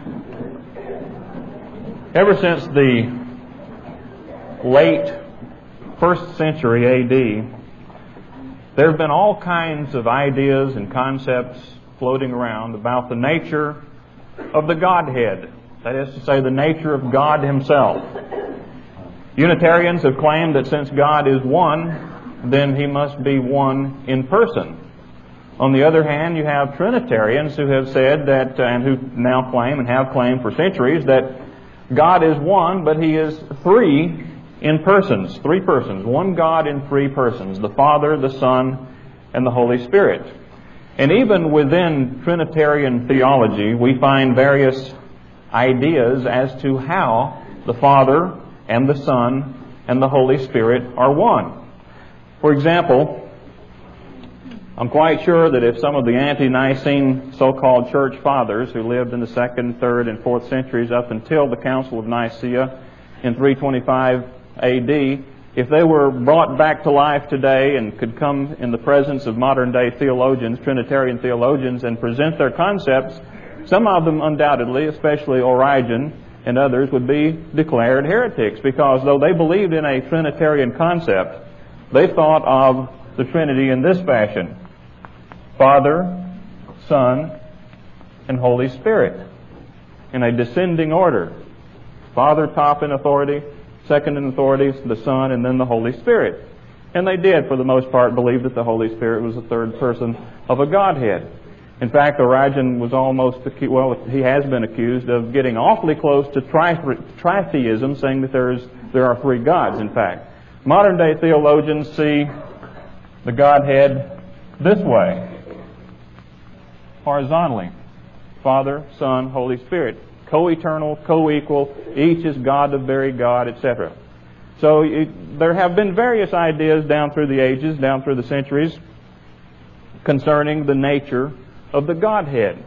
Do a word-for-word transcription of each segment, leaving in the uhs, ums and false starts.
Ever since the late first century A D, there have been all kinds of ideas and concepts floating around about the nature of the Godhead. That is to say, the nature of God Himself. Unitarians have claimed that since God is one, then He must be one in person. On the other hand, you have Trinitarians who have said that, uh, and who now claim and have claimed for centuries, that God is one, but He is three in persons, three persons, one God in three persons, the Father, the Son, and the Holy Spirit. And even within Trinitarian theology, we find various ideas as to how the Father and the Son and the Holy Spirit are one. For example, I'm quite sure that if some of the ante-Nicene so-called church fathers who lived in the second, third, and fourth centuries up until the Council of Nicaea in three twenty-five A D, if they were brought back to life today and could come in the presence of modern-day theologians, Trinitarian theologians, and present their concepts, some of them undoubtedly, especially Origen and others, would be declared heretics, because though they believed in a Trinitarian concept, they thought of the Trinity in this fashion: Father, Son, and Holy Spirit, in a descending order. Father top in authority, second in authority, the Son, and then the Holy Spirit. And they did, for the most part, believe that the Holy Spirit was the third person of a Godhead. In fact, Origen was almost, acu- well, he has been accused of getting awfully close to tri- tritheism, saying that there is there are three gods, in fact. Modern-day theologians see the Godhead this way, horizontally: Father, Son, Holy Spirit. Co-eternal, co-equal, each is God of very God, et cetera. So it, there have been various ideas down through the ages, down through the centuries, concerning the nature of the Godhead.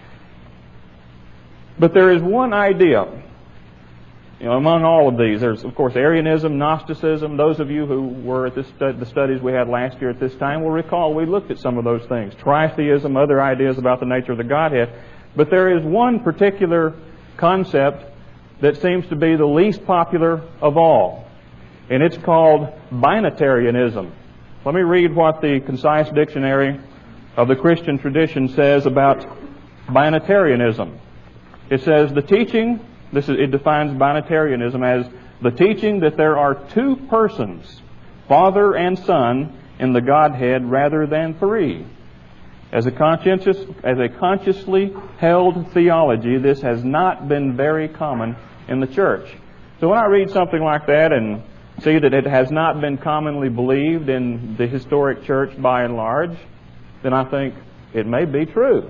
But there is one idea, you know, among all of these. There's, of course, Arianism, Gnosticism. Those of you who were at this stu- the studies we had last year at this time will recall we looked at some of those things. Tritheism, other ideas about the nature of the Godhead. But there is one particular concept that seems to be the least popular of all, and it's called binitarianism. Let me read what the Concise Dictionary of the Christian Tradition says about binitarianism. It says, the teaching, this is, it defines binitarianism as the teaching that there are two persons, Father and Son, in the Godhead rather than three. As a conscientious, as a consciously held theology, this has not been very common in the church. So when I read something like that and see that it has not been commonly believed in the historic church by and large, then I think it may be true.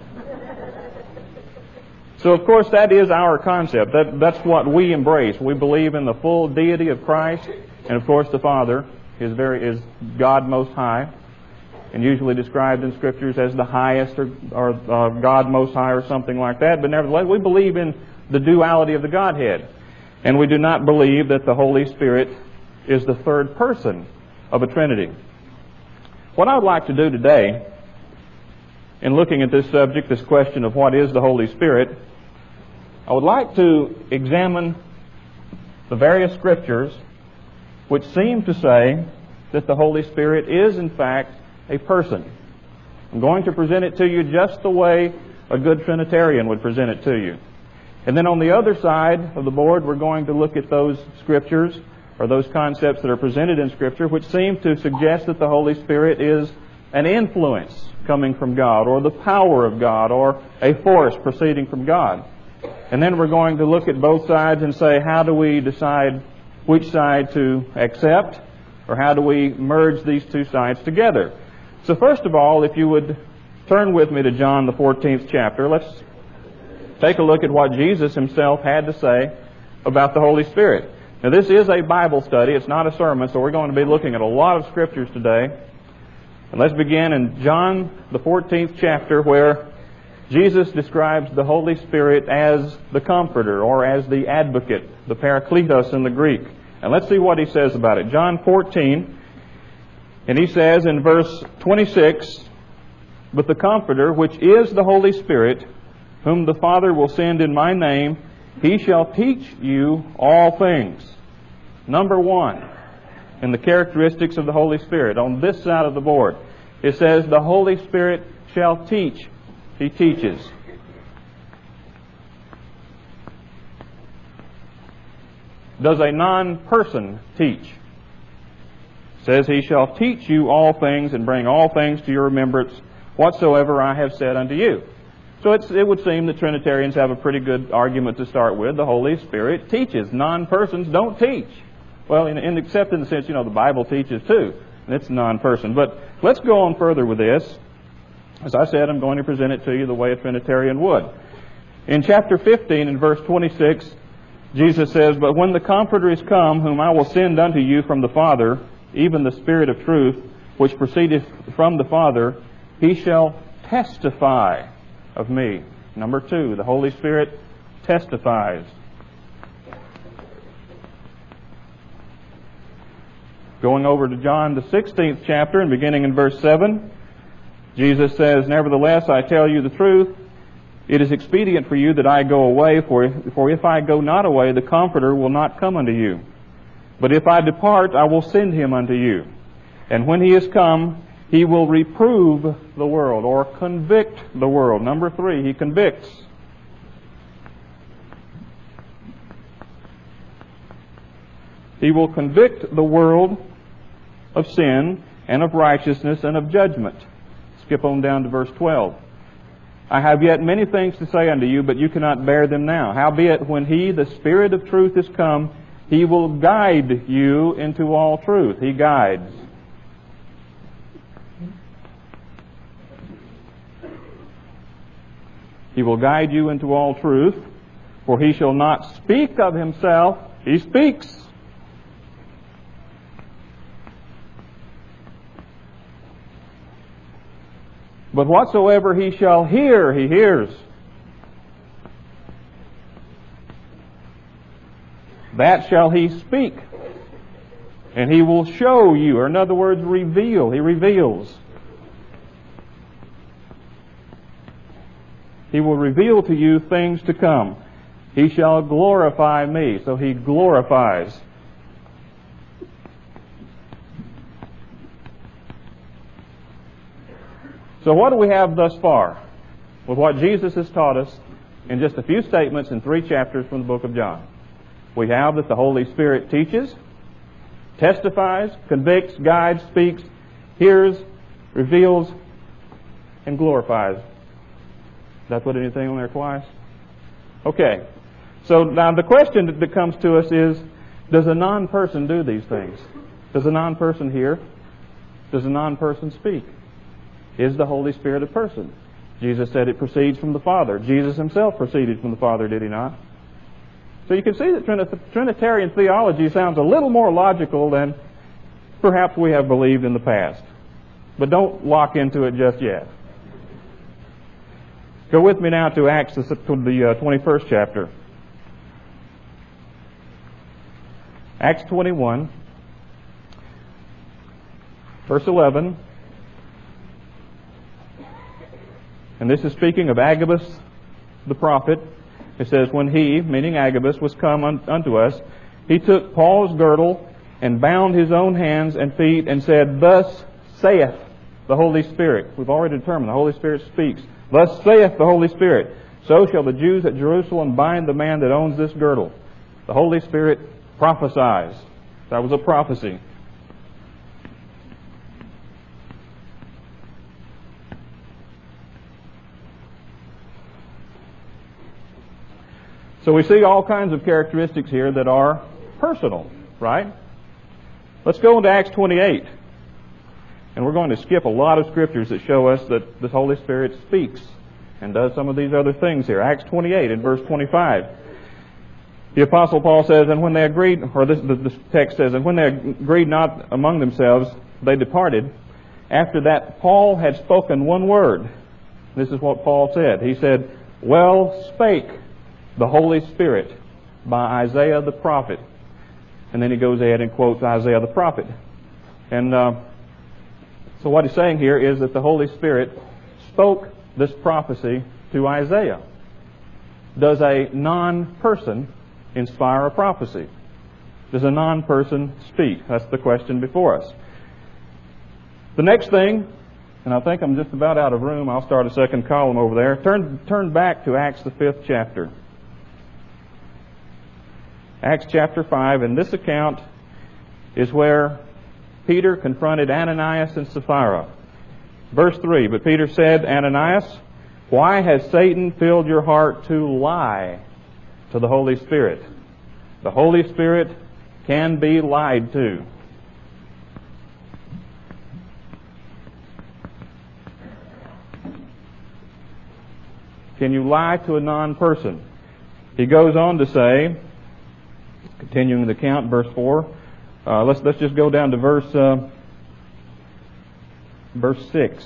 So of course that is our concept. That, that's what we embrace. We believe in the full deity of Christ, and of course the Father is very is God Most High, and usually described in Scriptures as the highest, or, or uh, God Most High, or something like that. But nevertheless, we believe in the duality of the Godhead. And we do not believe that the Holy Spirit is the third person of a Trinity. What I would like to do today, in looking at this subject, this question of what is the Holy Spirit, I would like to examine the various Scriptures which seem to say that the Holy Spirit is, in fact, a person. I'm going to present it to you just the way a good Trinitarian would present it to you. And then on the other side of the board, we're going to look at those Scriptures, or those concepts that are presented in Scripture, which seem to suggest that the Holy Spirit is an influence coming from God, or the power of God, or a force proceeding from God. And then we're going to look at both sides and say, how do we decide which side to accept, or how do we merge these two sides together? So first of all, if you would turn with me to John the fourteenth chapter, let's take a look at what Jesus Himself had to say about the Holy Spirit. Now this is a Bible study, it's not a sermon, so we're going to be looking at a lot of Scriptures today. And let's begin in John the fourteenth chapter, where Jesus describes the Holy Spirit as the Comforter, or as the Advocate, the Parakletos in the Greek. And let's see what He says about it. John fourteen, and He says in verse twenty-six, "But the Comforter, which is the Holy Spirit, whom the Father will send in my name, he shall teach you all things. Number one, in the characteristics of the Holy Spirit, on this side of the board, it says the Holy Spirit shall teach. He teaches. Does a non-person teach? It says he shall teach you all things and bring all things to your remembrance whatsoever I have said unto you. So it's, it would seem that Trinitarians have a pretty good argument to start with. The Holy Spirit teaches. Non-persons don't teach. Well, in, in, except in the sense, you know, the Bible teaches too. And it's non-person. But let's go on further with this. As I said, I'm going to present it to you the way a Trinitarian would. In chapter fifteen, in verse twenty-six, Jesus says, But when the Comforter is come, whom I will send unto you from the Father, even the Spirit of truth, which proceedeth from the Father, he shall testify of me. Number two, the Holy Spirit testifies. Going over to John, the sixteenth chapter, and beginning in verse seven, Jesus says, Nevertheless, I tell you the truth, it is expedient for you that I go away, for, for if I go not away, the Comforter will not come unto you. But if I depart, I will send him unto you. And when he is come, he will reprove the world, or convict the world. Number three, he convicts. He will convict the world of sin and of righteousness and of judgment. Skip on down to verse twelve. I have yet many things to say unto you, but you cannot bear them now. Howbeit, when he, the Spirit of truth, is come, he will guide you into all truth. He guides. He will guide you into all truth, for he shall not speak of himself. He speaks. But whatsoever he shall hear, he hears. That shall he speak. And he will show you, or in other words, reveal. He reveals. He will reveal to you things to come. He shall glorify me. So he glorifies. So what do we have thus far with what Jesus has taught us in just a few statements in three chapters from the book of John? We have that the Holy Spirit teaches, testifies, convicts, guides, speaks, hears, reveals, and glorifies. Did I put anything on there twice? Okay. So now the question that comes to us is, does a non-person do these things? Does a non-person hear? Does a non-person speak? Is the Holy Spirit a person? Jesus said it proceeds from the Father. Jesus himself proceeded from the Father, did he not? So you can see that Trinitarian theology sounds a little more logical than perhaps we have believed in the past. But don't lock into it just yet. Go with me now to Acts, the twenty-first chapter. Acts twenty-one, verse eleven. And this is speaking of Agabus the prophet. It says, When he, meaning Agabus, was come un- unto us, he took Paul's girdle and bound his own hands and feet and said, Thus saith the Holy Spirit. We've already determined the Holy Spirit speaks. Thus saith the Holy Spirit, So shall the Jews at Jerusalem bind the man that owns this girdle. The Holy Spirit prophesies. That was a prophecy. So we see all kinds of characteristics here that are personal, right? Let's go into Acts twenty-eight. And we're going to skip a lot of scriptures that show us that the Holy Spirit speaks and does some of these other things here. Acts twenty-eight in verse twenty-five. The Apostle Paul says, And when they agreed, or this, the text says, And when they agreed not among themselves, they departed. After that, Paul had spoken one word. This is what Paul said. He said, Well spake the Holy Spirit by Isaiah the prophet. And then he goes ahead and quotes Isaiah the prophet. And uh, so what he's saying here is that the Holy Spirit spoke this prophecy to Isaiah. does a non-person inspire a prophecy? Does a non-person speak? That's the question before us. The next thing, and I think I'm just about out of room, I'll start a second column over there. Turn, turn back to Acts the fifth chapter. Acts chapter five, and this account is where Peter confronted Ananias and Sapphira. Verse three, but Peter said, Ananias, why has Satan filled your heart to lie to the Holy Spirit? The Holy Spirit can be lied to. Can you lie to a non-person? He goes on to say, continuing the count, verse four. Uh, let's let's just go down to verse uh, verse six.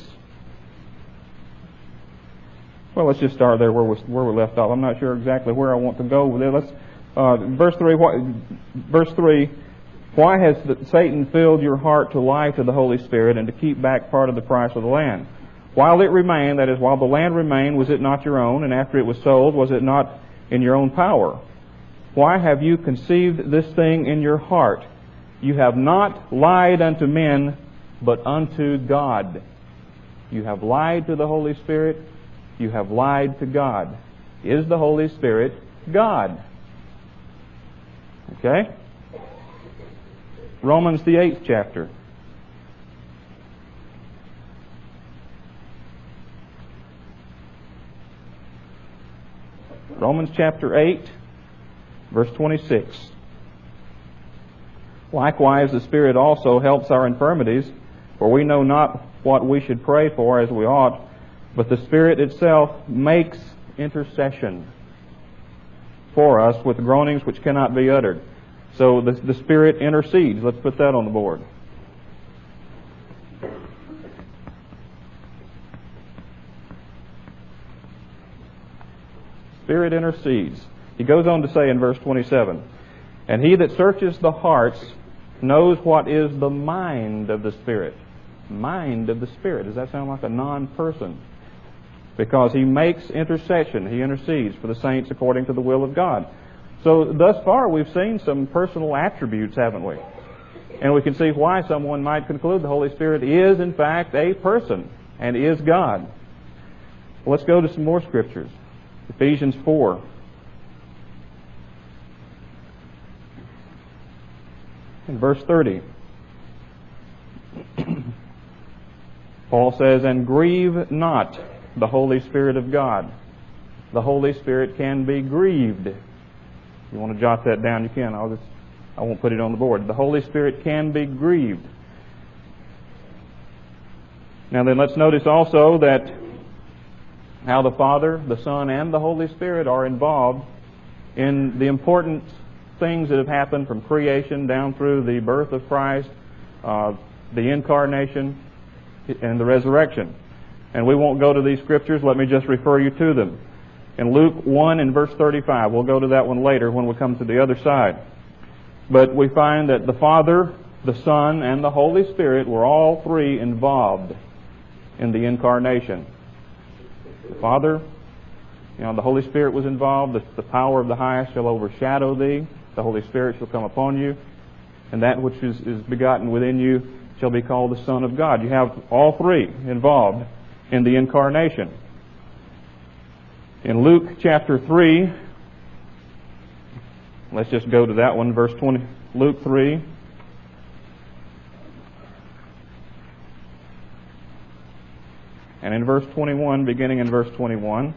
Well, let's just start there where we where we left off. I'm not sure exactly where I want to go with it. Let's uh, verse three. What, verse three. Why has Satan filled your heart to lie to the Holy Spirit and to keep back part of the price of the land? While it remained, that is, while the land remained, was it not your own? And after it was sold, was it not in your own power? Why have you conceived this thing in your heart? You have not lied unto men, but unto God. You have lied to the Holy Spirit. You have lied to God. Is the Holy Spirit God? Okay? Romans the eighth chapter. Romans chapter eight, verse twenty-six. Likewise, the Spirit also helps our infirmities, for we know not what we should pray for as we ought, but the Spirit itself makes intercession for us with groanings which cannot be uttered. So the, the Spirit intercedes. Let's put that on the board. Spirit intercedes. He goes on to say in verse twenty-seven, and he that searches the hearts knows what is the mind of the Spirit. Mind of the Spirit. Does that sound like a non-person? Because he makes intercession. He intercedes for the saints according to the will of God. So thus far we've seen some personal attributes, haven't we? And we can see why someone might conclude the Holy Spirit is in fact a person and is God. Well, let's go to some more scriptures. Ephesians four. In verse thirty. Paul says, and grieve not the Holy Spirit of God. The Holy Spirit can be grieved. If you want to jot that down, you can. I'll just, I won't put it on the board. The Holy Spirit can be grieved. Now then, let's notice also that how the Father, the Son, and the Holy Spirit are involved in the important things that have happened from creation down through the birth of Christ, uh, the incarnation, and the resurrection. And we won't go to these scriptures. Let me just refer you to them. In Luke one and verse thirty-five, we'll go to that one later when we come to the other side. But we find that the Father, the Son, and the Holy Spirit were all three involved in the incarnation. The Father, you know, the Holy Spirit was involved. The, the power of the highest shall overshadow thee. The Holy Spirit shall come upon you. And that which is, is begotten within you shall be called the Son of God. You have all three involved in the incarnation. In Luke chapter three, let's just go to that one, verse twenty. Luke three. And in verse twenty-one, beginning in verse twenty-one,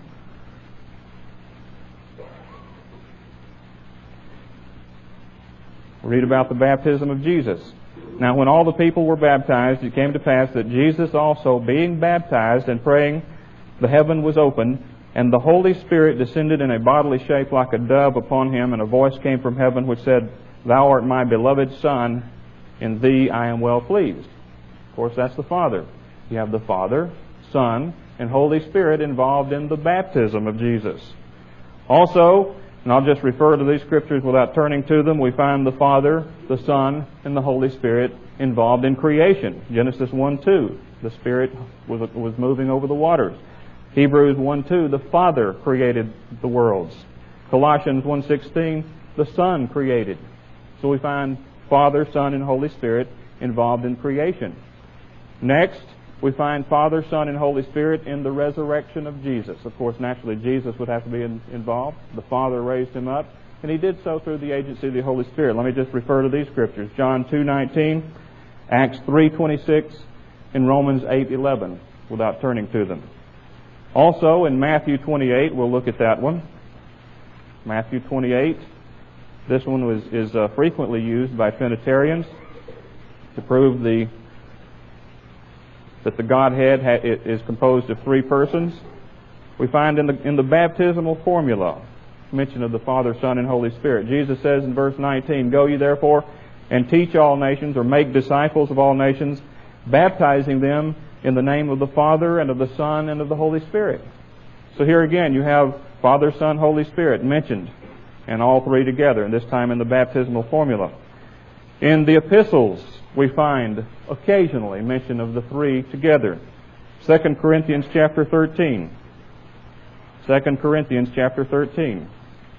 we read about the baptism of Jesus. Now when all the people were baptized, it came to pass that Jesus also, being baptized and praying, the heaven was opened, and the Holy Spirit descended in a bodily shape like a dove upon him, and a voice came from heaven which said, Thou art my beloved Son, in thee I am well pleased. Of course, that's the Father. You have the Father, Son, and Holy Spirit involved in the baptism of Jesus. Also, and I'll just refer to these scriptures without turning to them, we find the Father, the Son, and the Holy Spirit involved in creation. Genesis one two, the Spirit was, was moving over the waters. Hebrews one two, the Father created the worlds. Colossians one sixteen, the Son created. So we find Father, Son, and Holy Spirit involved in creation. Next, we find Father, Son, and Holy Spirit in the resurrection of Jesus. Of course, naturally, Jesus would have to be in, involved. The Father raised him up, and he did so through the agency of the Holy Spirit. Let me just refer to these scriptures. John two nineteen, Acts three twenty-six, and Romans eight eleven, without turning to them. Also, in Matthew twenty-eight, we'll look at that one. Matthew twenty-eight. This one was, is uh, frequently used by Trinitarians to prove the that the Godhead ha- is composed of three persons. We find in the in the baptismal formula mention of the Father, Son, and Holy Spirit. Jesus says in verse nineteen, "Go ye therefore and teach all nations," or make disciples of all nations, baptizing them in the name of the Father and of the Son and of the Holy Spirit. So here again you have Father, Son, Holy Spirit mentioned, and all three together, and this time in the baptismal formula. In the epistles, we find occasionally mention of the three together. Second Corinthians chapter thirteen. Second Corinthians chapter thirteen.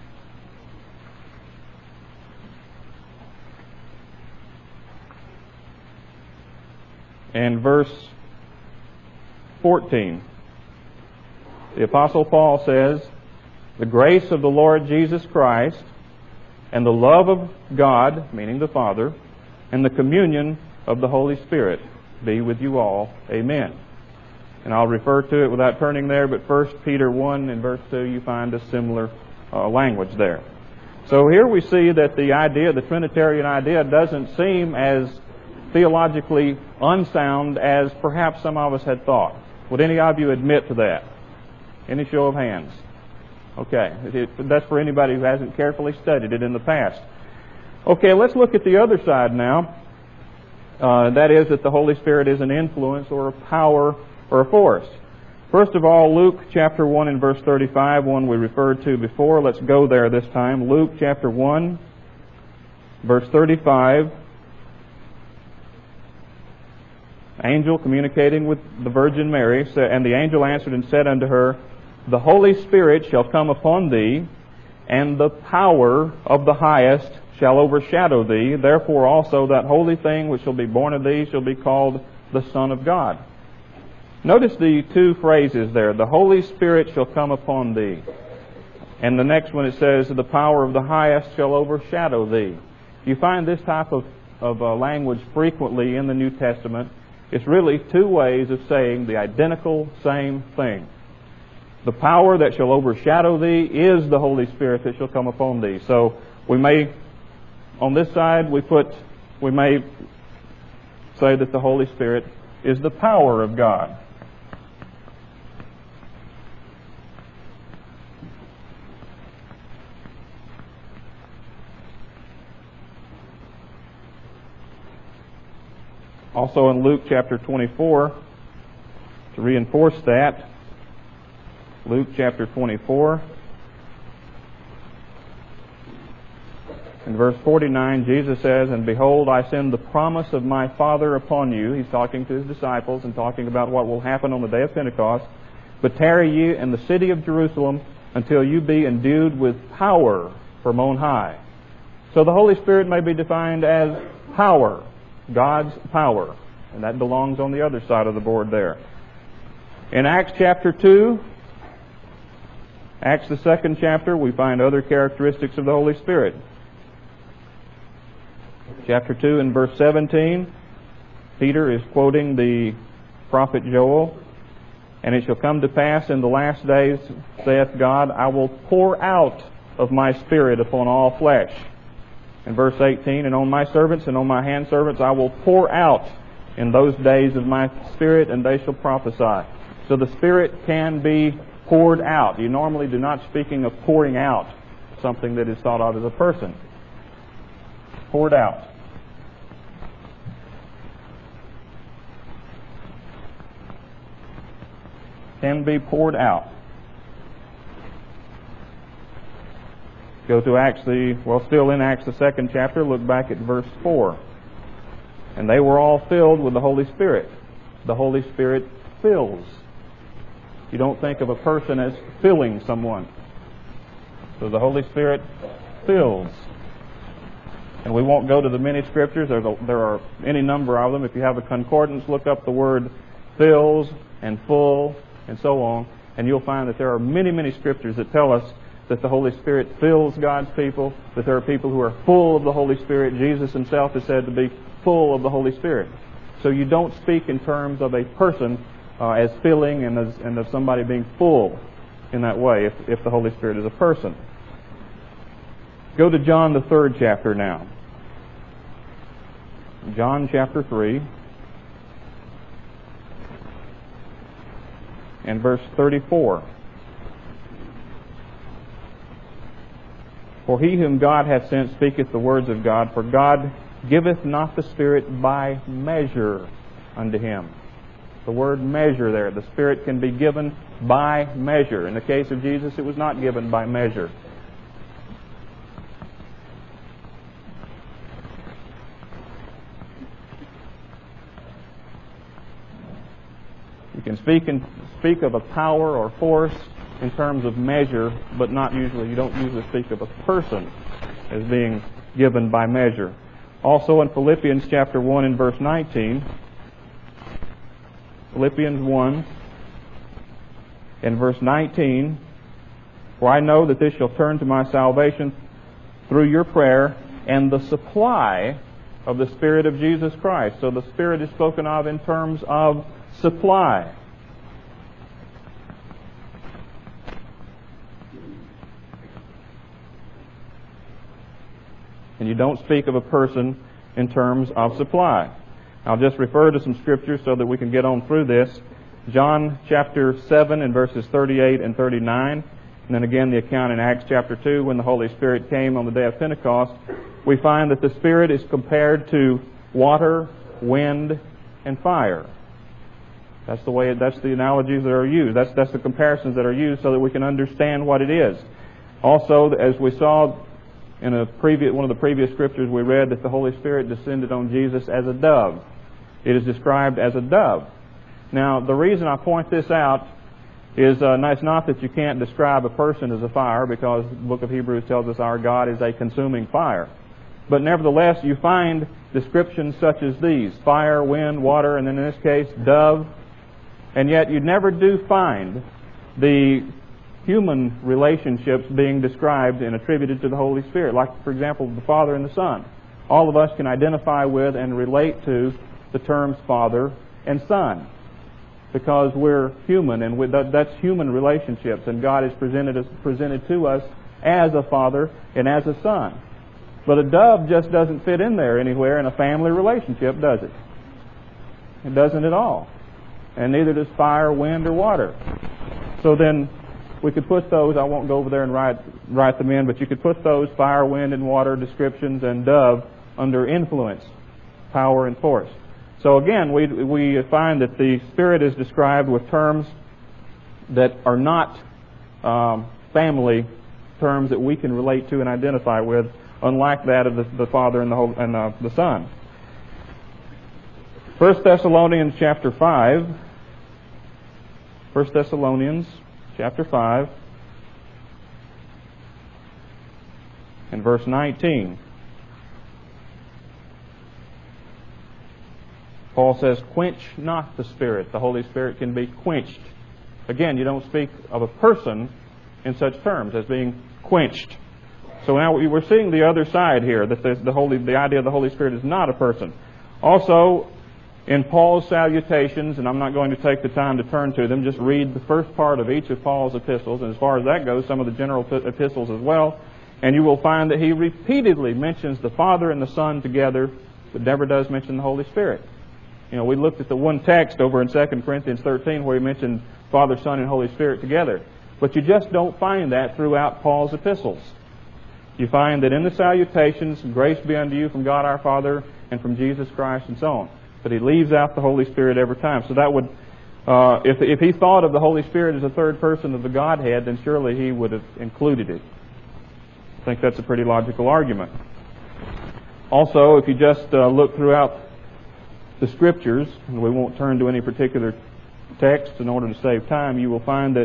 And verse fourteen. The Apostle Paul says, "The grace of the Lord Jesus Christ and the love of God," meaning the Father, "and the communion of the Holy Spirit be with you all. Amen." And I'll refer to it without turning there, but First Peter one and verse two, you find a similar uh, language there. So here we see that the idea, the Trinitarian idea, doesn't seem as theologically unsound as perhaps some of us had thought. Would any of you admit to that? Any show of hands? Okay, it, that's for anybody who hasn't carefully studied it in the past. Okay, let's look at the other side now. Uh, that is that the Holy Spirit is an influence or a power or a force. First of all, Luke chapter one and verse thirty-five, one we referred to before. Let's go there this time. Luke chapter one, verse thirty-five. Angel communicating with the Virgin Mary, and the angel answered and said unto her, "The Holy Spirit shall come upon thee, and the power of the highest shall overshadow thee. Therefore also that holy thing which shall be born of thee shall be called the Son of God." Notice the two phrases there. The Holy Spirit shall come upon thee. And the next one it says, "The power of the highest shall overshadow thee." You find this type of, of uh, language frequently in the New Testament. It's really two ways of saying the identical same thing. The power that shall overshadow thee is the Holy Spirit that shall come upon thee. So we may, on this side, we put, we may say that the Holy Spirit is the power of God. Also in Luke chapter twenty-four, to reinforce that, Luke chapter twenty-four, in verse forty-nine, Jesus says, "And behold, I send the promise of my Father upon you." He's talking to his disciples and talking about what will happen on the day of Pentecost. "But tarry ye in the city of Jerusalem until you be endued with power from on high." So the Holy Spirit may be defined as power, God's power. And that belongs on the other side of the board there. In Acts chapter two, Acts the second chapter, we find other characteristics of the Holy Spirit. Chapter two and verse seventeen, Peter is quoting the prophet Joel. "And it shall come to pass in the last days, saith God, I will pour out of my Spirit upon all flesh." In verse eighteen, "And on my servants and on my handservants I will pour out in those days of my Spirit, and they shall prophesy." So the Spirit can be poured out. You normally do not speaking of pouring out something that is thought of as a person. Poured out. Can be poured out. Go to Acts the, well, still in Acts the second chapter, look back at verse four. "And they were all filled with the Holy Spirit." The Holy Spirit fills. You don't think of a person as filling someone. So the Holy Spirit fills. And we won't go to the many scriptures. There's a, there are any number of them. If you have a concordance, look up the word fills and full and so on, and you'll find that there are many, many scriptures that tell us that the Holy Spirit fills God's people, that there are people who are full of the Holy Spirit. Jesus himself is said to be full of the Holy Spirit. So you don't speak in terms of a person uh, as filling and, as, and of somebody being full in that way if, if the Holy Spirit is a person. Go to John the third chapter now. John chapter three and verse thirty-four. For he whom God hath sent speaketh the words of God, for God giveth not the Spirit by measure unto him. The word measure there, the Spirit can be given by measure. In the case of Jesus, it was not given by measure. You can speak and speak of a power or force in terms of measure, but not usually. You don't usually speak of a person as being given by measure. Also in Philippians chapter one and verse nineteen, Philippians one and verse nineteen, for I know that this shall turn to my salvation through your prayer and the supply of the Spirit of Jesus Christ. So the Spirit is spoken of in terms of supply. And you don't speak of a person in terms of supply. I'll just refer to some scriptures so that we can get on through this. John chapter seven and verses thirty-eight and thirty-nine. And then again the account in Acts chapter two when the Holy Spirit came on the day of Pentecost. We find that the Spirit is compared to water, wind, and fire. That's the way, that's the analogies that are used. That's, that's the comparisons that are used so that we can understand what it is. Also, as we saw in a previous, one of the previous scriptures we read, that the Holy Spirit descended on Jesus as a dove. It is described as a dove. Now, the reason I point this out is uh, it's not that you can't describe a person as a fire, because the book of Hebrews tells us our God is a consuming fire. But nevertheless, you find descriptions such as these: fire, wind, water, and then in this case, dove. And yet you never do find the human relationships being described and attributed to the Holy Spirit. Like, for example, the Father and the Son. All of us can identify with and relate to the terms Father and Son, because we're human, and with that, that's human relationships, and God is presented, as, presented to us as a Father and as a Son. But a dove just doesn't fit in there anywhere in a family relationship, does it? It doesn't at all. And neither does fire, wind, or water. So then, we could put those, I won't go over there and write, write them in, but you could put those fire, wind, and water descriptions and dove under influence, power, and force. So again, we we find that the Spirit is described with terms that are not um, family terms that we can relate to and identify with, unlike that of the, the Father and the whole, and uh, the Son. First Thessalonians chapter five. First Thessalonians chapter five and verse nineteen. Paul says, quench not the Spirit. The Holy Spirit can be quenched. Again, you don't speak of a person in such terms as being quenched. So now we're seeing the other side here, that the, the, Holy, the idea of the Holy Spirit is not a person. Also, in Paul's salutations, and I'm not going to take the time to turn to them, just read the first part of each of Paul's epistles, and as far as that goes, some of the general epistles as well, and you will find that he repeatedly mentions the Father and the Son together, but never does mention the Holy Spirit. You know, we looked at the one text over in Second Corinthians thirteen where he mentioned Father, Son, and Holy Spirit together. But you just don't find that throughout Paul's epistles. You find that in the salutations, grace be unto you from God our Father and from Jesus Christ and so on. But he leaves out the Holy Spirit every time. So that would, uh, if, if he thought of the Holy Spirit as a third person of the Godhead, then surely he would have included it. I think that's a pretty logical argument. Also, if you just uh, look throughout the Scriptures, and we won't turn to any particular text in order to save time, you will find that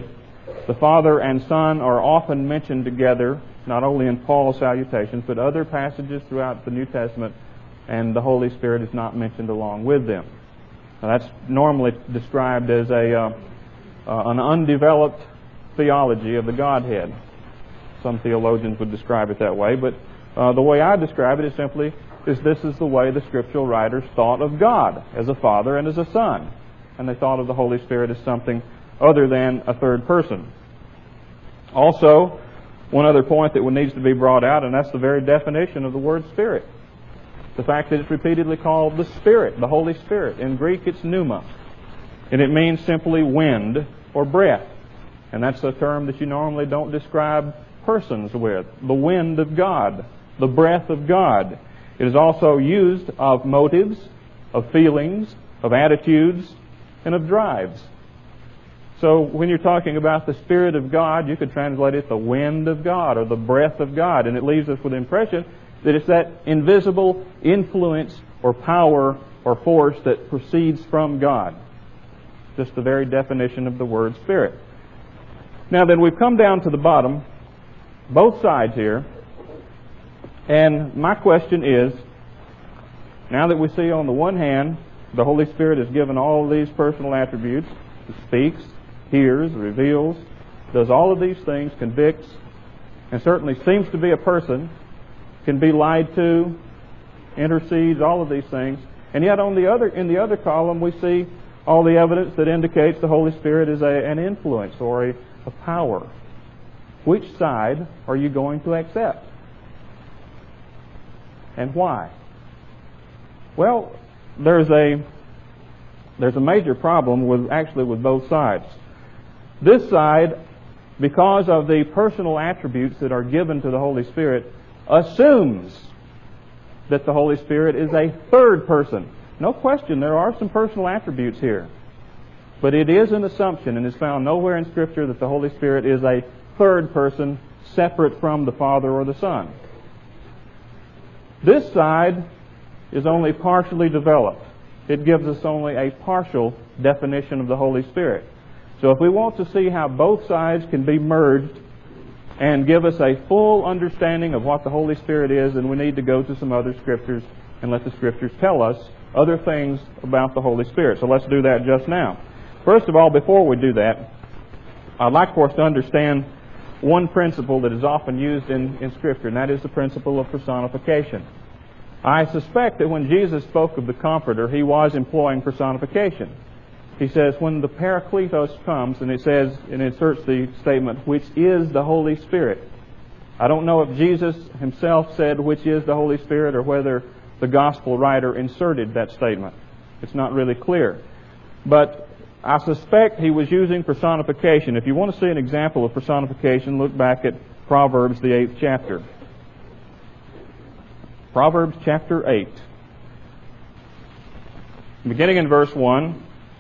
The Father and Son are often mentioned together, not only in Paul's salutations, but other passages throughout the New Testament, and the Holy Spirit is not mentioned along with them. Now, that's normally described as a uh, uh, an undeveloped theology of the Godhead. Some theologians would describe it that way, but uh, the way I describe it is simply is this is the way the scriptural writers thought of God, as a Father and as a Son. And they thought of the Holy Spirit as something other than a third person. Also, one other point that needs to be brought out, and that's the very definition of the word Spirit. The fact that it's repeatedly called the Spirit, the Holy Spirit. In Greek, it's pneuma. And it means simply wind or breath. And that's a term that you normally don't describe persons with. The wind of God, the breath of God. It is also used of motives, of feelings, of attitudes, and of drives. So when you're talking about the Spirit of God, you could translate it the wind of God or the breath of God. And it leaves us with the impression that it's that invisible influence or power or force that proceeds from God. Just the very definition of the word Spirit. Now then, we've come down to the bottom, both sides here. And my question is, now that we see on the one hand, the Holy Spirit is given all of these personal attributes, He speaks, hears, reveals, does all of these things, convicts, and certainly seems to be a person, can be lied to, intercedes, all of these things. And yet on the other, in the other column, we see all the evidence that indicates the Holy Spirit is a, an influence or a, a power. Which side are you going to accept? And why? Well, there's a there's a major problem with actually with both sides. This side, because of the personal attributes that are given to the Holy Spirit, assumes that the Holy Spirit is a third person. No question, there are some personal attributes here. But it is an assumption and is found nowhere in Scripture that the Holy Spirit is a third person separate from the Father or the Son. This side is only partially developed. It gives us only a partial definition of the Holy Spirit. So if we want to see how both sides can be merged and give us a full understanding of what the Holy Spirit is, then we need to go to some other Scriptures and let the Scriptures tell us other things about the Holy Spirit. So let's do that just now. First of all, before we do that, I'd like for us to understand one principle that is often used in, in Scripture, and that is the principle of personification. I suspect that when Jesus spoke of the Comforter, He was employing personification. He says, when the Parakletos comes, and it says, and inserts the statement, which is the Holy Spirit. I don't know if Jesus Himself said, which is the Holy Spirit, or whether the Gospel writer inserted that statement. It's not really clear. But I suspect He was using personification. If you want to see an example of personification, look back at Proverbs, the eighth chapter. Proverbs chapter eight. Beginning in verse one.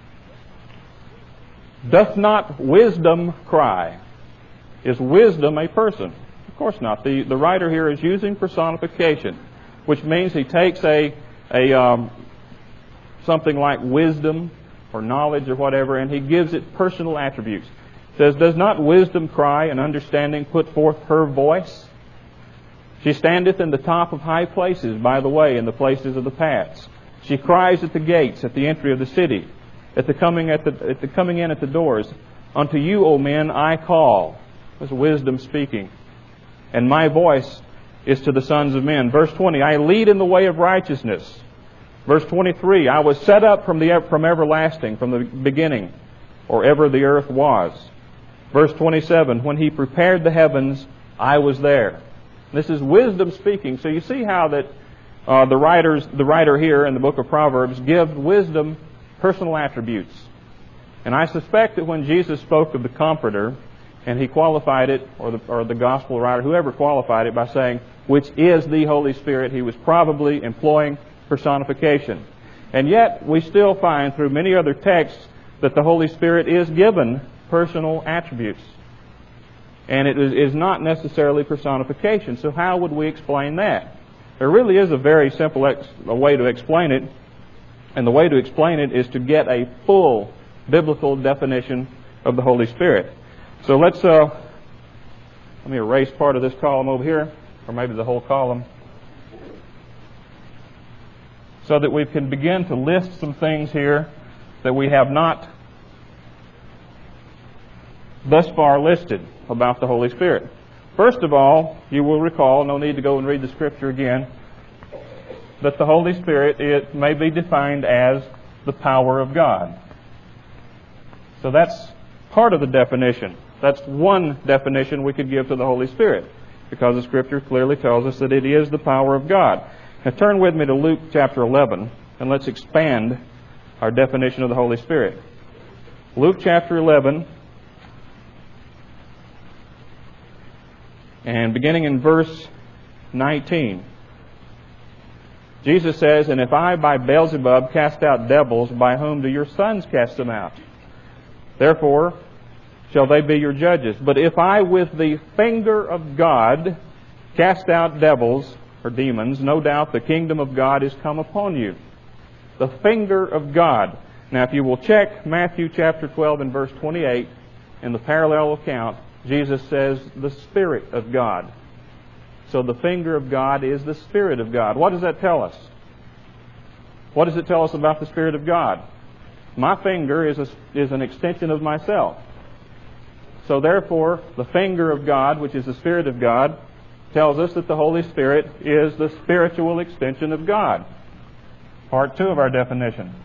Doth not wisdom cry? Is wisdom a person? Of course not. The, the writer here is using personification, which means he takes a, a um, something like wisdom or knowledge or whatever, and he gives it personal attributes. It says, does not wisdom cry and understanding put forth her voice? She standeth in the top of high places, by the way, in the places of the paths. She cries at the gates, at the entry of the city, at the coming at the, at the coming in at the doors. Unto you, O men, I call. That's wisdom speaking. And my voice is to the sons of men. Verse twenty, I lead in the way of righteousness. Verse twenty-three, I was set up from the from everlasting, from the beginning, or ever the earth was. Verse twenty-seven, when He prepared the heavens, I was there. This is wisdom speaking. So you see how that uh, the writers, the writer here in the book of Proverbs gives wisdom personal attributes. And I suspect that when Jesus spoke of the Comforter, and He qualified it, or the, or the Gospel writer, whoever qualified it by saying, which is the Holy Spirit, He was probably employing personification. And yet, we still find through many other texts that the Holy Spirit is given personal attributes. And it is not necessarily personification. So how would we explain that? There really is a very simple ex- a way to explain it. And the way to explain it is to get a full biblical definition of the Holy Spirit. So let's, uh, let me erase part of this column over here, or maybe the whole column, so that we can begin to list some things here that we have not thus far listed about the Holy Spirit. First of all, you will recall, no need to go and read the Scripture again, that the Holy Spirit, it may be defined as the power of God. So that's part of the definition. That's one definition we could give to the Holy Spirit, because the Scripture clearly tells us that it is the power of God. Now turn with me to Luke chapter eleven, and let's expand our definition of the Holy Spirit. Luke chapter eleven, and beginning in verse nineteen. Jesus says, "And if I by Beelzebub cast out devils, by whom do your sons cast them out? Therefore shall they be your judges. But if I with the finger of God cast out devils," or demons, "no doubt the kingdom of God is come upon you." The finger of God. Now if you will check Matthew chapter twelve and verse twenty-eight, in the parallel account, Jesus says the Spirit of God. So the finger of God is the Spirit of God. What does that tell us? What does it tell us about the Spirit of God? My finger is, a, is an extension of myself. So therefore, the finger of God, which is the Spirit of God, tells us that the Holy Spirit is the spiritual extension of God. Part two of our definition.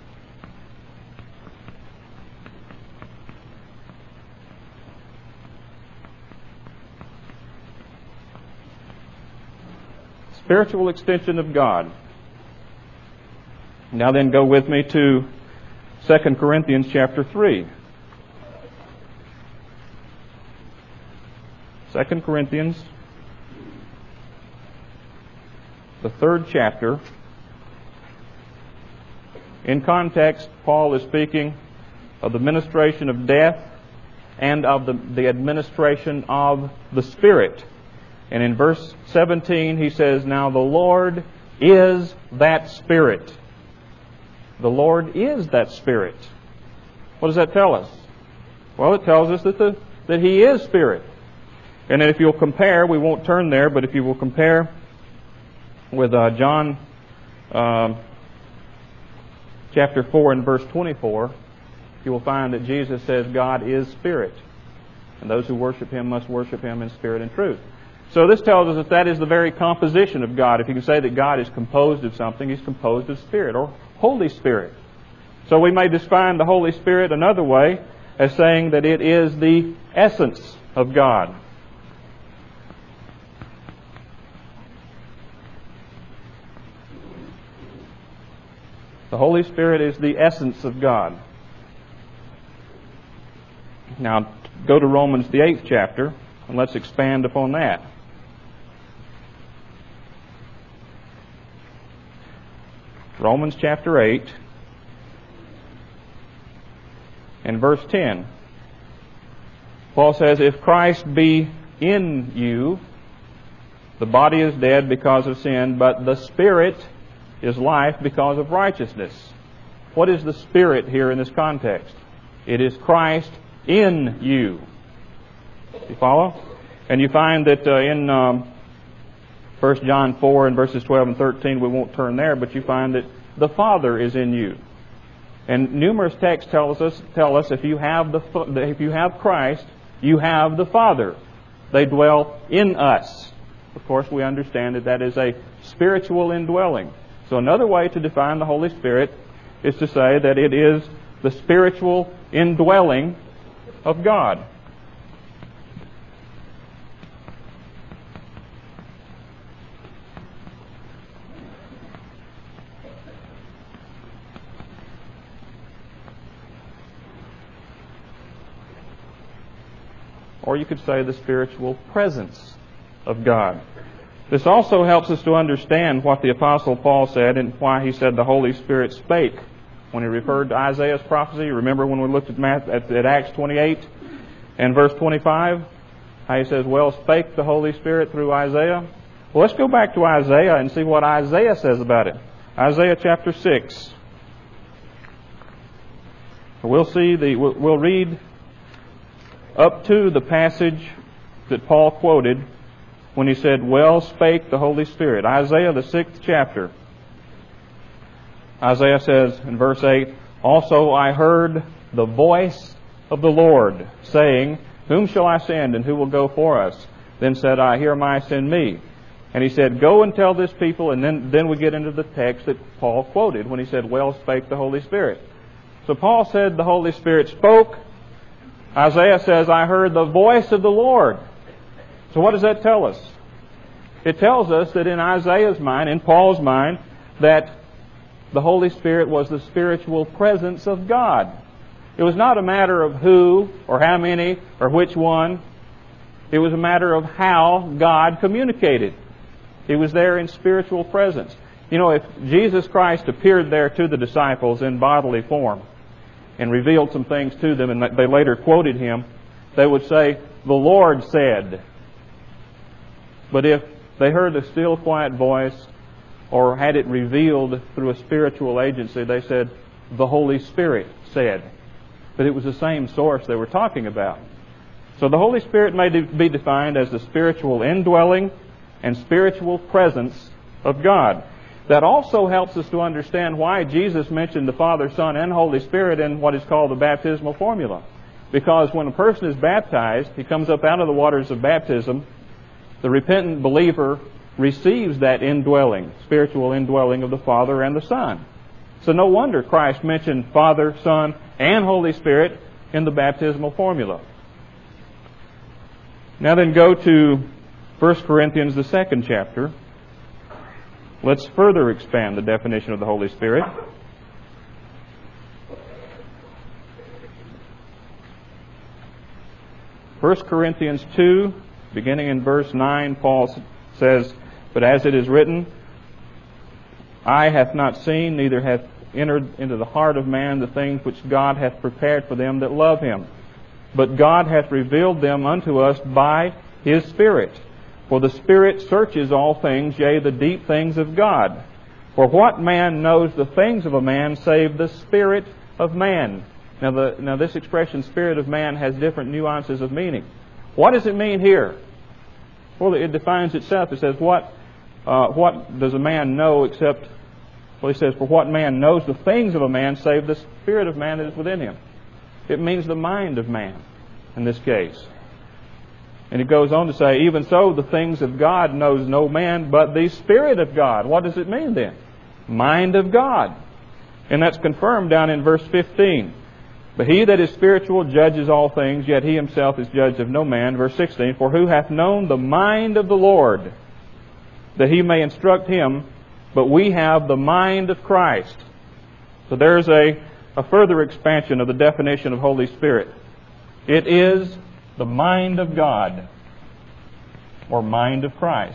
Spiritual extension of God. Now then, go with me to Second Corinthians chapter three. Second Corinthians, the third chapter. In context, Paul is speaking of the ministration of death and of the, the administration of the Spirit. And in verse seventeen, he says, "Now the Lord is that Spirit." The Lord is that Spirit. What does that tell us? Well, it tells us that the, that He is Spirit. And then if you'll compare, we won't turn there, but if you will compare with uh, John uh, chapter four and verse twenty-four, you will find that Jesus says God is Spirit, and those who worship Him must worship Him in spirit and truth. So this tells us that that is the very composition of God. If you can say that God is composed of something, He's composed of Spirit, or Holy Spirit. So we may define the Holy Spirit another way as saying that it is the essence of God. The Holy Spirit is the essence of God. Now, go to Romans, the eighth chapter, and let's expand upon that. Romans chapter eight and verse ten. Paul says, "If Christ be in you, the body is dead because of sin, but the Spirit is life because of righteousness." What is the Spirit here in this context? It is Christ in you. You follow? And you find that uh, in um, First John four and verses twelve and thirteen, we won't turn there, but you find that the Father is in you. And numerous texts tell us tell us if you have the if you have Christ, you have the Father. They dwell in us. Of course, we understand that that is a spiritual indwelling. So another way to define the Holy Spirit is to say that it is the spiritual indwelling of God. Or you could say the spiritual presence of God. This also helps us to understand what the Apostle Paul said and why he said the Holy Spirit spake when he referred to Isaiah's prophecy. Remember when we looked at, Math, at, at Acts twenty-eight and verse twenty-five? How he says, "Well spake the Holy Spirit through Isaiah." Well, let's go back to Isaiah and see what Isaiah says about it. Isaiah chapter six. We'll see the we'll read up to the passage that Paul quoted when he said, "Well spake the Holy Spirit." Isaiah, the sixth chapter. Isaiah says in verse eight, "Also I heard the voice of the Lord, saying, Whom shall I send, and who will go for us? Then said I, Here am I, send me. And he said, Go and tell this people," and then, then we get into the text that Paul quoted when he said, "Well spake the Holy Spirit." So Paul said the Holy Spirit spoke. Isaiah says, "I heard the voice of the Lord." So what does that tell us? It tells us that in Isaiah's mind, in Paul's mind, that the Holy Spirit was the spiritual presence of God. It was not a matter of who or how many or which one. It was a matter of how God communicated. He was there in spiritual presence. You know, if Jesus Christ appeared there to the disciples in bodily form and revealed some things to them, and they later quoted Him, they would say, "The Lord said." But if they heard a still, quiet voice or had it revealed through a spiritual agency, they said, "The Holy Spirit said." But it was the same source they were talking about. So the Holy Spirit may be defined as the spiritual indwelling and spiritual presence of God. That also helps us to understand why Jesus mentioned the Father, Son, and Holy Spirit in what is called the baptismal formula. Because when a person is baptized, he comes up out of the waters of baptism, the repentant believer receives that indwelling, spiritual indwelling of the Father and the Son. So no wonder Christ mentioned Father, Son, and Holy Spirit in the baptismal formula. Now then go to First Corinthians, the second chapter. Let's further expand the definition of the Holy Spirit. First Corinthians two, beginning in verse nine, Paul says, "But as it is written, Eye hath not seen, neither hath entered into the heart of man the things which God hath prepared for them that love Him. But God hath revealed them unto us by His Spirit. For the Spirit searches all things, yea, the deep things of God. For what man knows the things of a man, save the spirit of man?" Now, the, now this expression, spirit of man, has different nuances of meaning. What does it mean here? Well, it defines itself. It says, what, uh, what does a man know except, well, he says, for what man knows the things of a man, save the spirit of man that is within him. It means the mind of man, in this case. And he goes on to say, even so, the things of God knows no man, but the Spirit of God. What does it mean then? Mind of God. And that's confirmed down in verse fifteen. But he that is spiritual judges all things, yet he himself is judged of no man. Verse sixteen, for who hath known the mind of the Lord, that he may instruct him? But we have the mind of Christ. So there's a, a further expansion of the definition of Holy Spirit. It is the mind of God, or mind of Christ.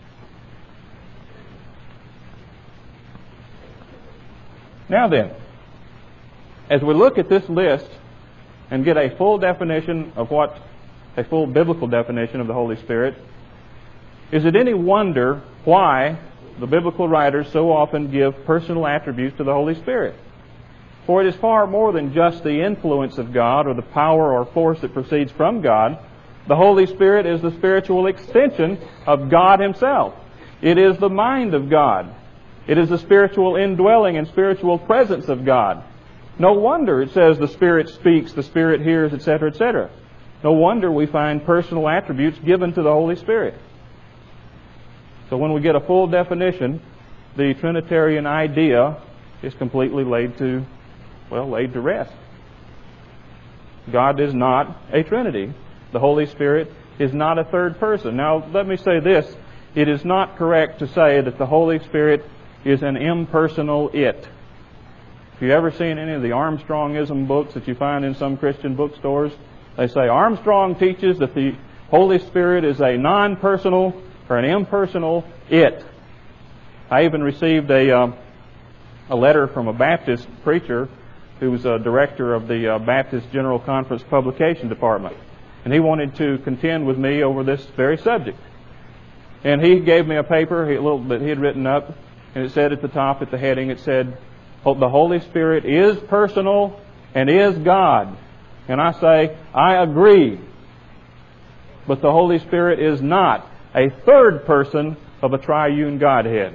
Now then, as we look at this list and get a full definition of what, a full biblical definition of the Holy Spirit, is it any wonder why the biblical writers so often give personal attributes to the Holy Spirit? For it is far more than just the influence of God or the power or force that proceeds from God. The Holy Spirit is the spiritual extension of God Himself. It is the mind of God. It is the spiritual indwelling and spiritual presence of God. No wonder it says the Spirit speaks, the Spirit hears, et cetera, et cetera. No wonder we find personal attributes given to the Holy Spirit. So when we get a full definition, the Trinitarian idea is completely laid to Well, laid to rest. God is not a Trinity. The Holy Spirit is not a third person. Now, let me say this. It is not correct to say that the Holy Spirit is an impersonal it. If you've ever seen any of the Armstrongism books that you find in some Christian bookstores, they say Armstrong teaches that the Holy Spirit is a non-personal or an impersonal it. I even received a, uh, a letter from a Baptist preacher who was a director of the uh, Baptist General Conference Publication Department. And he wanted to contend with me over this very subject. And he gave me a paper a little that he had written up, and it said at the top, at the heading, it said, the Holy Spirit is personal and is God. And I say, I agree. But the Holy Spirit is not a third person of a triune Godhead.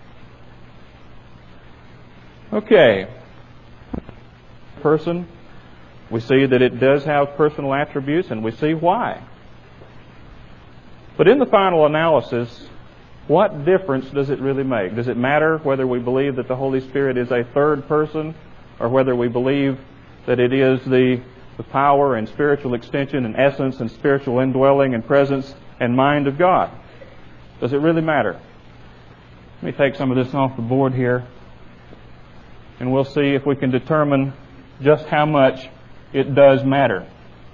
Okay. Person, we see that it does have personal attributes, and we see why. But in the final analysis, what difference does it really make? Does it matter whether we believe that the Holy Spirit is a third person, or whether we believe that it is the, the power and spiritual extension and essence and spiritual indwelling and presence and mind of God? Does it really matter? Let me take some of this off the board here, and we'll see if we can determine just how much it does matter.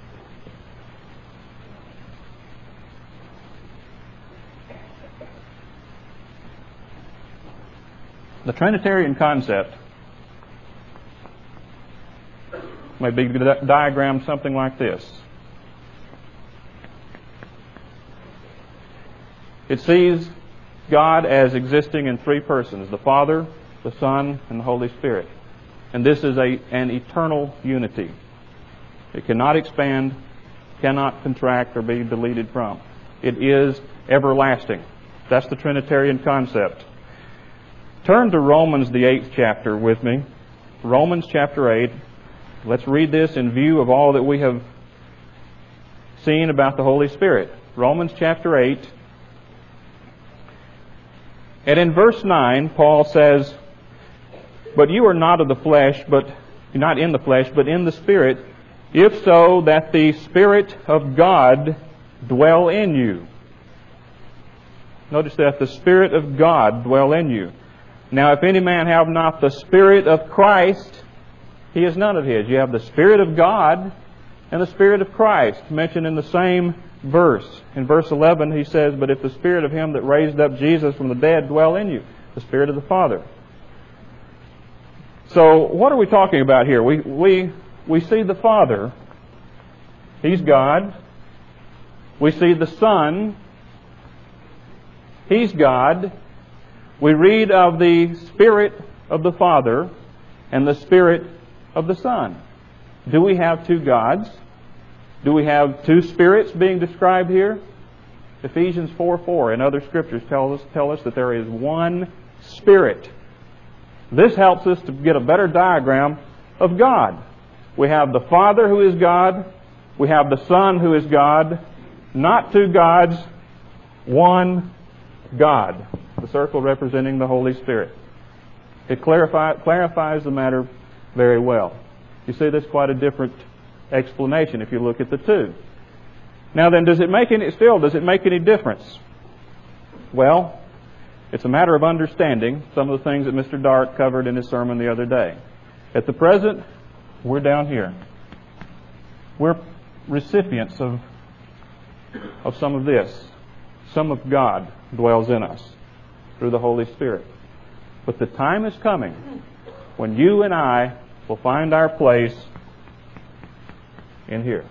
The Trinitarian concept may be diagrammed something like this. It sees God as existing in three persons, the Father, the Son, and the Holy Spirit. And this is a, an eternal unity. It cannot expand, cannot contract, or be deleted from. It is everlasting. That's the Trinitarian concept. Turn to Romans, the eighth chapter with me. Romans chapter eight. Let's read this in view of all that we have seen about the Holy Spirit. Romans chapter eight. And in verse nine, Paul says, "But you are not of the flesh, but not in the flesh, but in the Spirit, if so that the Spirit of God dwell in you." Notice that the Spirit of God dwell in you. Now, if any man have not the Spirit of Christ, he is none of his. You have the Spirit of God and the Spirit of Christ mentioned in the same verse. In verse eleven, he says, "But if the Spirit of Him that raised up Jesus from the dead dwell in you," the Spirit of the Father. So, what are we talking about here? We we we see the Father. He's God. We see the Son. He's God. We read of the Spirit of the Father and the Spirit of the Son. Do we have two gods? Do we have two spirits being described here? Ephesians four four and other scriptures tell us, tell us that there is one Spirit. This helps us to get a better diagram of God. We have the Father who is God. We have the Son who is God. Not two gods, one God. The circle representing the Holy Spirit. It clarify, clarifies the matter very well. You see, there's quite a different explanation if you look at the two. Now then, does it make any, still, does it make any difference? Well, it's a matter of understanding some of the things that Mister Dart covered in his sermon the other day. At the present, we're down here. We're recipients of, of some of this. Some of God dwells in us through the Holy Spirit. But the time is coming when you and I will find our place in here.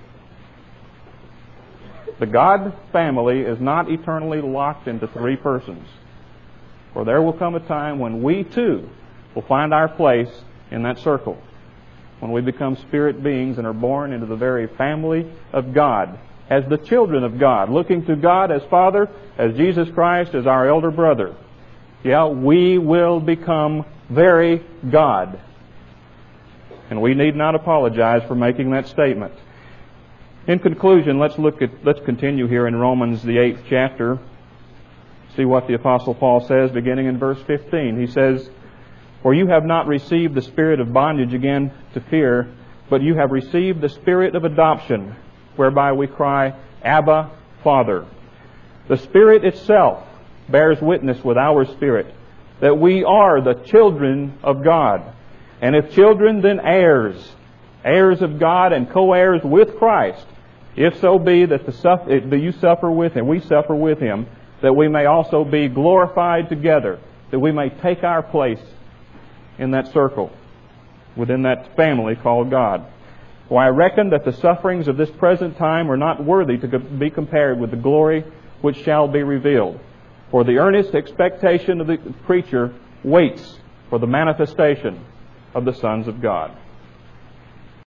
The God family is not eternally locked into three persons. For there will come a time when we too will find our place in that circle. When we become spirit beings and are born into the very family of God, as the children of God, looking to God as Father, as Jesus Christ as our elder brother. Yeah, we will become very God. And we need not apologize for making that statement. In conclusion, let's look at let's continue here in Romans the eighth chapter. See what the Apostle Paul says beginning in verse fifteen. He says, "For you have not received the spirit of bondage again to fear, but you have received the spirit of adoption, whereby we cry, Abba, Father. The Spirit itself bears witness with our spirit that we are the children of God. And if children, then heirs, heirs of God and co-heirs with Christ, if so be that the suffer, that you suffer with Him, we suffer with Him, that we may also be glorified together, that we may take our place in that circle, within that family called God. For I reckon that the sufferings of this present time are not worthy to be compared with the glory which shall be revealed. For the earnest expectation of the creature waits for the manifestation of the sons of God."